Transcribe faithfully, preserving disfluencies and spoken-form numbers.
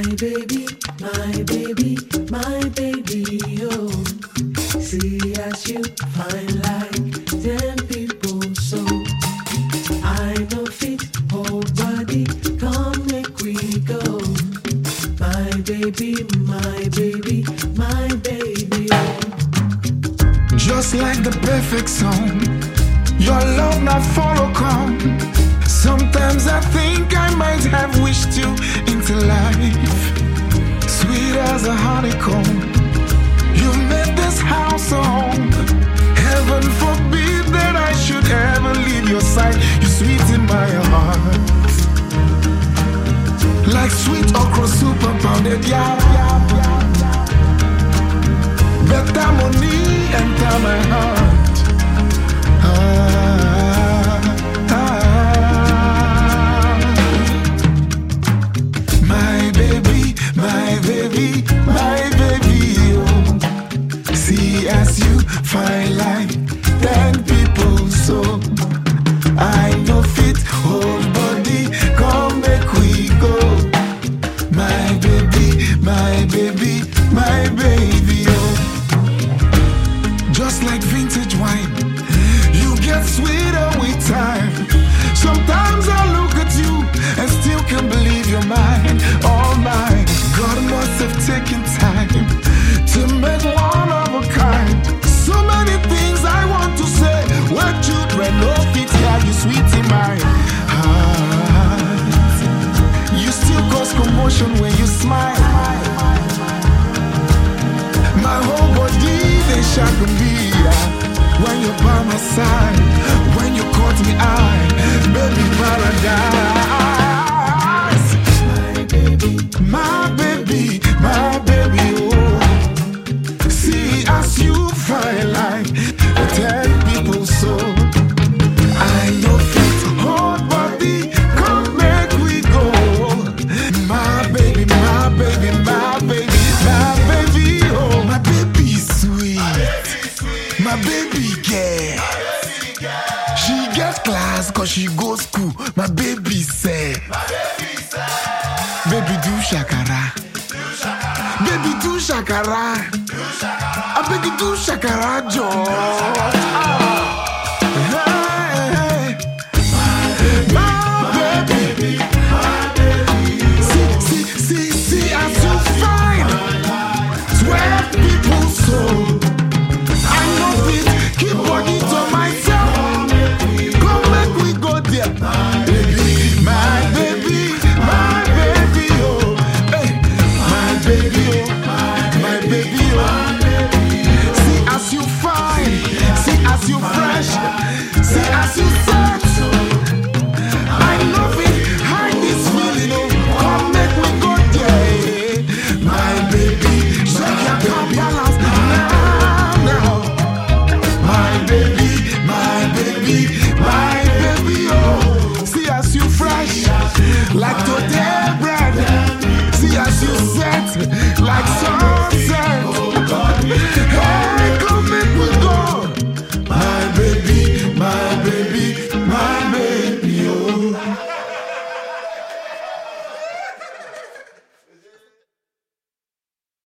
baby, my baby, my baby, oh. See as you fine like ten people, so I know fit, whole body, come make we go. My baby, my baby, my baby, oh. Just like the perfect song, your love not follow come. Sometimes I think I might have wished you into life. Sweet as a honeycomb, you made this house a home. Heaven forbid that I should ever leave your side. You're sweet in my heart, like sweet okra soup and pounded yam. Better money enter my heart. Ah, ah. My baby, my baby, my baby, oh. See as you fine like ten people, so I know fit, whole body, come make we go. My baby, my baby, my baby, oh. Just like vintage wine, you get sweeter with time. Sometimes I look at you and still can't believe you're mine, all mine. God must have taken time to make one of a kind. So many things I want to say, when children no fit hear you, sweet in my heart. You still cause commotion when you smile. My whole body, they shock me when you're by my side. When you caught me eye, baby paradise. My baby, My baby, my baby, oh. See as you fine like ten people, so I know fit, whole body, come make we go. My baby, my baby, my baby, my baby, oh. My baby sweet, my baby girl. She gets class cause she goes school. My baby say, baby do shakara, baby do shakara, I beg you do shakara, George. Hey, my baby, see, see, see, see as you find twelve people, so I know it, keep body to myself. Come make we go there, baby, my baby, my baby, oh, hey, my baby, oh, my baby, oh. See as you fine, see as you fresh, see as you sound.